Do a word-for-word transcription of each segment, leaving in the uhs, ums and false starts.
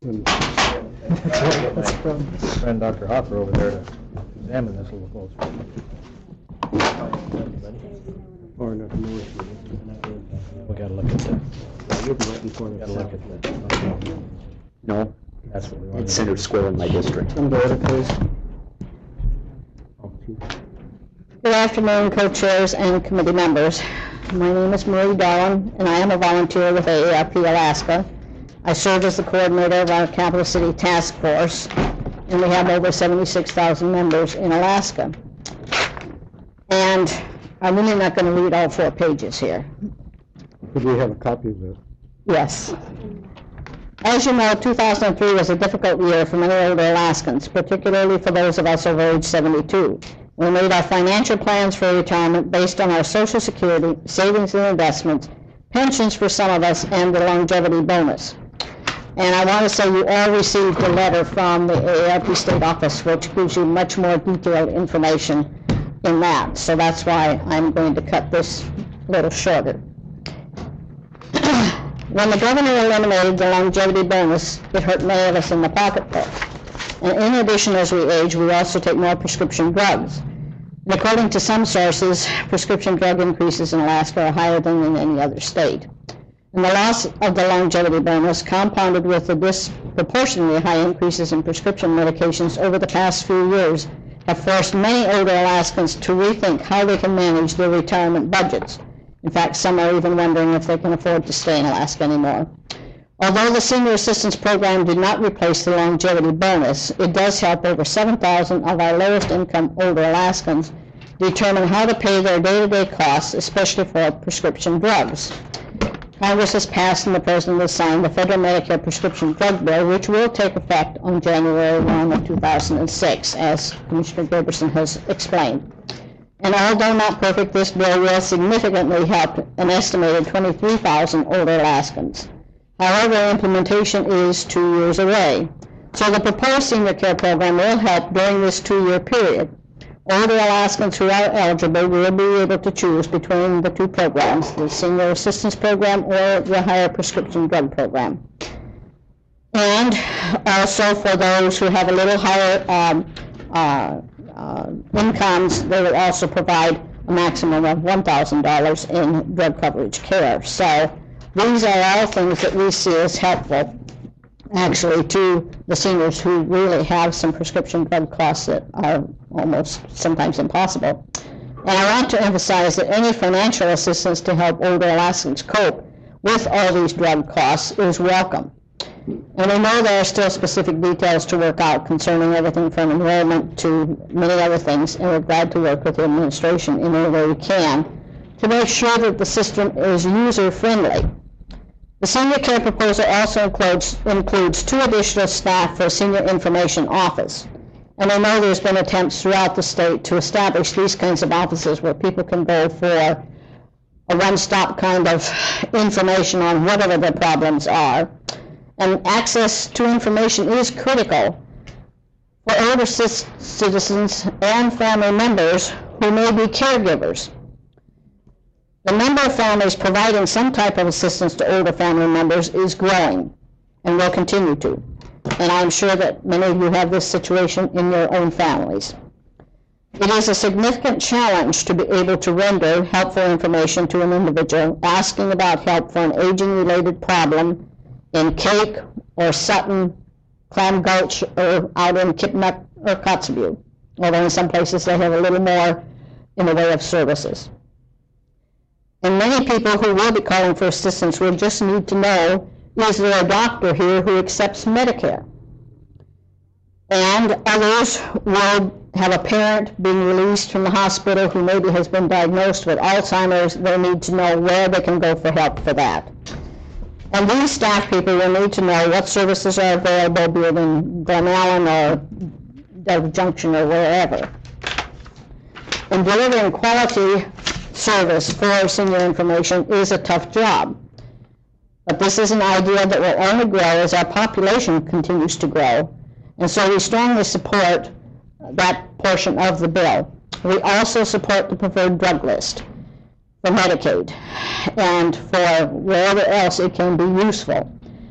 That's my friend Doctor Hopper over there to examine this a little closer. Or enough noise. We gotta look at that. You'll be waiting for We it. gotta look at that. No, That's what we want. it's center square in my district. Come to order, please. Good afternoon, co-chairs and committee members. My name is Marie Dolan, and I am a volunteer with A A R P Alaska. I serve as the coordinator of our Capital City Task Force, and we have over seventy-six thousand members in Alaska. And I'm really not going to read all four pages here. Could we have a copy of this? Yes. As you know, two thousand three was a difficult year for many older Alaskans, particularly for those of us over age seventy-two. We made our financial plans for retirement based on our Social Security, savings and investments, pensions for some of us, and the longevity bonus. And I want to say you all received a letter from the A A R P State Office, which gives you much more detailed information in that. So that's why I'm going to cut this a little shorter. When the governor eliminated the longevity bonus, it hurt many of us in the pocketbook. And in addition, as we age, we also take more prescription drugs. And according to some sources, prescription drug increases in Alaska are higher than in any other state. And the loss of the longevity bonus, compounded with the disproportionately high increases in prescription medications over the past few years, have forced many older Alaskans to rethink how they can manage their retirement budgets. In fact, some are even wondering if they can afford to stay in Alaska anymore. Although the Senior Assistance Program did not replace the longevity bonus, it does help over seven thousand of our lowest income older Alaskans determine how to pay their day-to-day costs, especially for prescription drugs. Congress has passed and the President has signed the Federal Medicare Prescription Drug Bill, which will take effect on January first of two thousand six, as Commissioner Gaberson has explained. And although not perfect, this bill will significantly help an estimated twenty-three thousand older Alaskans. However, implementation is two years away. So the proposed senior care program will help during this two-year period. Older Alaskans who are eligible will be able to choose between the two programs, the Senior Assistance Program or the Higher Prescription Drug Program. And also for those who have a little higher um, uh, uh, incomes, they will also provide a maximum of one thousand dollars in drug coverage care. So these are all things that we see as helpful, actually, to the seniors who really have some prescription drug costs that are almost sometimes impossible. And I want to emphasize that any financial assistance to help older Alaskans cope with all these drug costs is welcome. And we know there are still specific details to work out concerning everything from enrollment to many other things, and we're glad to work with the administration in any way we can to make sure that the system is user-friendly. The senior care proposal also includes, includes two additional staff for a senior information office. And I know there's been attempts throughout the state to establish these kinds of offices where people can go for a one-stop kind of information on whatever their problems are. And access to information is critical for older citizens and family members who may be caregivers. The number of families providing some type of assistance to older family members is growing and will continue to. And I'm sure that many of you have this situation in your own families. It is a significant challenge to be able to render helpful information to an individual asking about help for an aging-related problem in Cake or Sutton, Clam Gulch, or out in Kipnuk or Kotzebue, although in some places they have a little more in the way of services. And many people who will be calling for assistance will just need to know, is there a doctor here who accepts Medicare? And others will have a parent being released from the hospital who maybe has been diagnosed with Alzheimer's. They need to know where they can go for help for that. And these staff people will need to know what services are available, be it in Glen Allen or Delta Junction or wherever. And delivering quality service for senior information is a tough job. But this is an idea that will only grow as our population continues to grow. And so we strongly support that portion of the bill. We also support the preferred drug list for Medicaid and for wherever else it can be useful.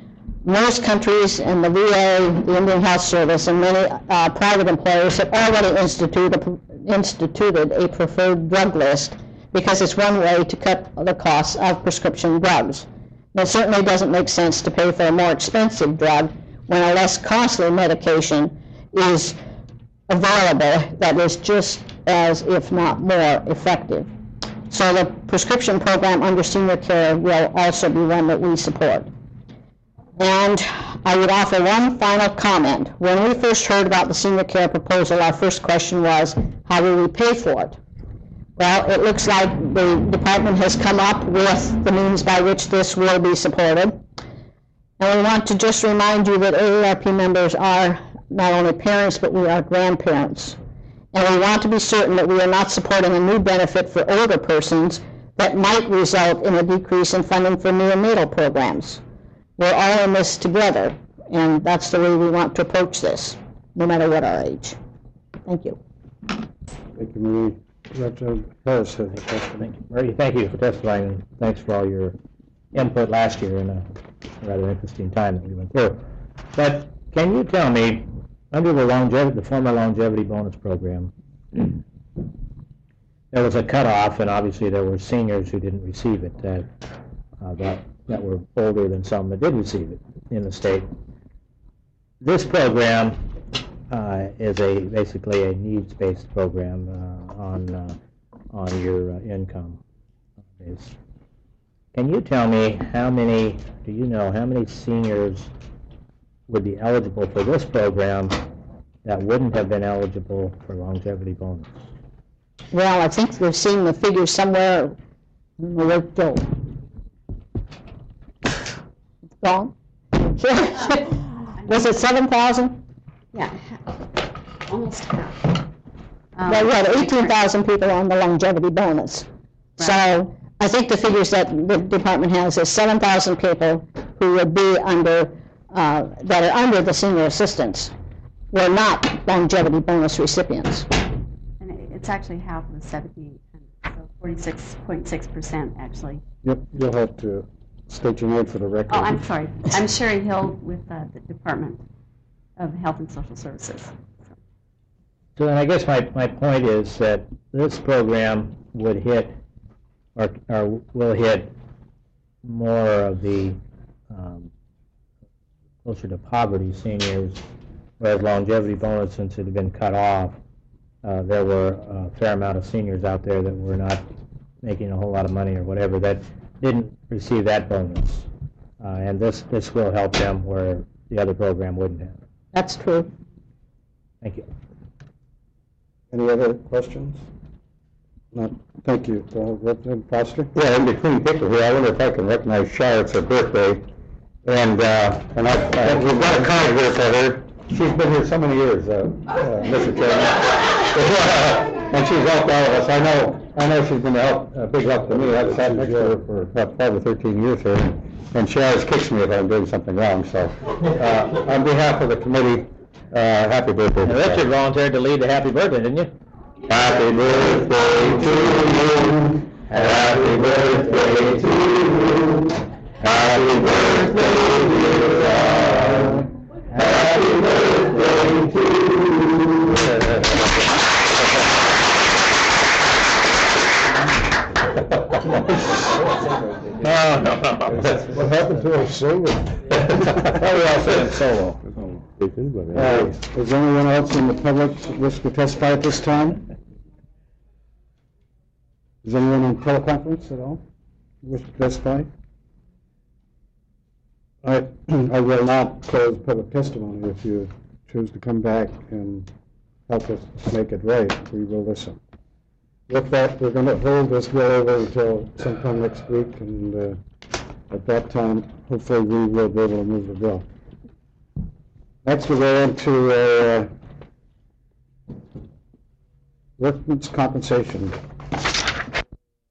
Most countries and the V A, the Indian Health Service, and many uh, private employers have already instituted, instituted a preferred drug list because it's one way to cut the costs of prescription drugs. It certainly doesn't make sense to pay for a more expensive drug when a less costly medication is available that is just as, if not more, effective. So the prescription program under senior care will also be one that we support. And I would offer one final comment. When we first heard about the senior care proposal, our first question was, how will we pay for it? Well, it looks like the department has come up with the means by which this will be supported. And we want to just remind you that A A R P members are not only parents, but we are grandparents. And we want to be certain that we are not supporting a new benefit for older persons that might result in a decrease in funding for neonatal programs. We're all in this together, and that's the way we want to approach this, no matter what our age. Thank you. Thank you, Marie. Representative Harris has a question. Thank you. Marie, thank you for testifying, and thanks for all your input last year in a rather interesting time that we went through. But can you tell me, under the longevity, the former longevity bonus program, there was a cutoff, and obviously there were seniors who didn't receive it, that, uh, that, that were older than some that did receive it in the state. This program uh, is a basically a needs-based program uh, on uh, on your uh, income base. Can you tell me how many, do you know how many seniors would be eligible for this program that wouldn't have been eligible for longevity bonus? Well, I think we've seen the figures somewhere. I don't know where to go. It's gone? Was it seven thousand? Yeah, almost half. Um, Well, we had eighteen thousand people on the longevity bonus. So I think the figures that the department has is seven thousand people who would be under, uh, that are under the senior assistance, were not longevity bonus recipients. And it- it's actually half of the seventy-eight hundred, so forty-six point six percent actually. Yep, you'll have to state your name for the record. Oh, I'm sorry. I'm Sherry Hill with uh, the Department of Health and Social Services. So then I guess my, my point is that this program would hit, or, or will hit more of the um, closer to poverty seniors, whereas longevity bonus, since it had been cut off, uh, there were a fair amount of seniors out there that were not making a whole lot of money or whatever that didn't receive that bonus. Uh, and this, this will help them where the other program wouldn't have. That's true. Thank you. Any other questions? Not, thank you. Uh, Representative Foster? Yeah, in between pictures here, I wonder if I can recognize Shar. It's her birthday. And, uh, and I, uh, we've got a card here for her. She's been here so many years, uh, uh, Mister Chairman. And she's helped all of us. I know, I know she's been a help, a big help to me. I've sat next to her for about twelve or thirteen years here. And she always kicks me if I'm doing something wrong. So, uh, on behalf of the committee, uh, happy birthday. Now, Richard volunteered to lead the happy birthday, didn't you? Happy birthday to you. Happy birthday to you. Happy birthday, dear God. Happy birthday to you. No, no, no. What happened to our singing? Oh, we all said it solo. Uh, Is there anyone else in the public wish to testify at this time? Is anyone in teleconference at all wish to testify? I, I will not close public testimony. If you choose to come back and help us make it right, we will listen. With that, we're going to hold this bill over until sometime next week, and uh, at that time, hopefully we will be able to move the bill. Next, we go into uh, workman's compensation.